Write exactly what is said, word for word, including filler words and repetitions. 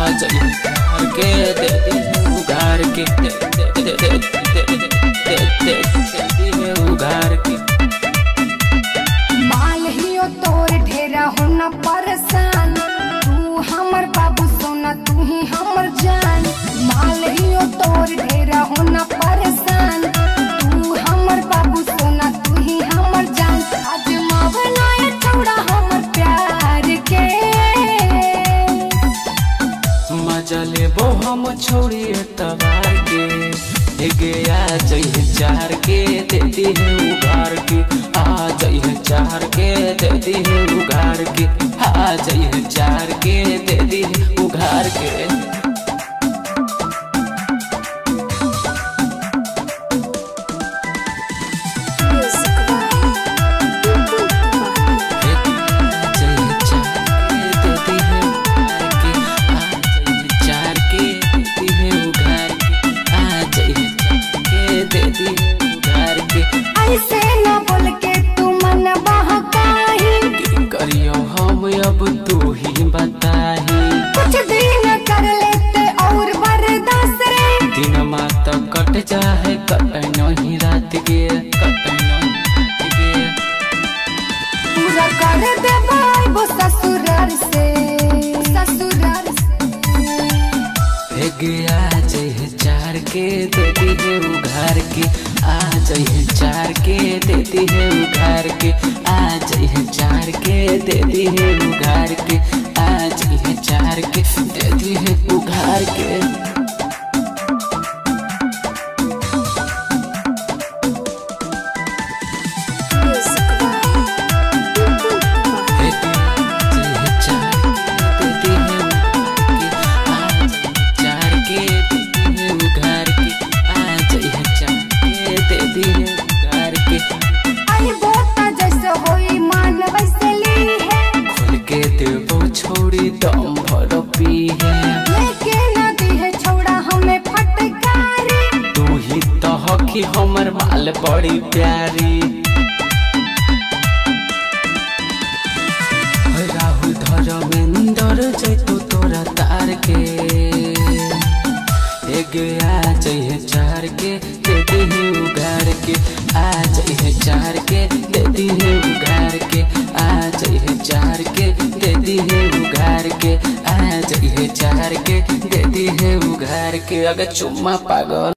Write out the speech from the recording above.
जाइए चार के दे दी है उगार के दे दे दे दे दे दे दे है उगार के। माल हियो तोर ढेरा होना परेशान, तू हमर बाबू सोना तू ही हमर जान। माल हियो तोर ढेरा होना परेशान, तू हमर बाबू सोना तू ही हमर जान। आज मावना ये छोड़ा हमर प्यार के, मजा लेबो हम छोड़ी तवार के। गया जइए चार के दे दी है उगार के, आ जइए चार के दे दी है उगार के, आ जइए चार के दे दी है उगार के। ऐसे न बोल के तू मन बहकाही, करियो हम अब तू ही बताही। कुछ दिन कर लेते और बर्दाश्त रे, दिन मात कट जाए कट नहीं रात के कट नहीं रात के। पूरा कर दे भाई वो ससुराल से ससुराल से। गया जइए चार के दे दी है उघार के, आ जइए चार के दे दी है उघार के, आ जइए चार के दे दी है उघार के, आ जइए चार के दे दी है उघार के। छोड़ी दम भर पी है लेके नदी है छोड़ा हमें फटकारी, तू ही तो हकी हमर माल बड़ी प्यारी। राहुल धर्मेंद्र जैतू तोरा तार के, गया जइए चार के दे दी है उगार के, आ जइए चार के दे दी है उगार के, आ जइए चार के दे दी है उगार के, आ जइए चार के दे दी है उगार के। अगर चुम्मा पागल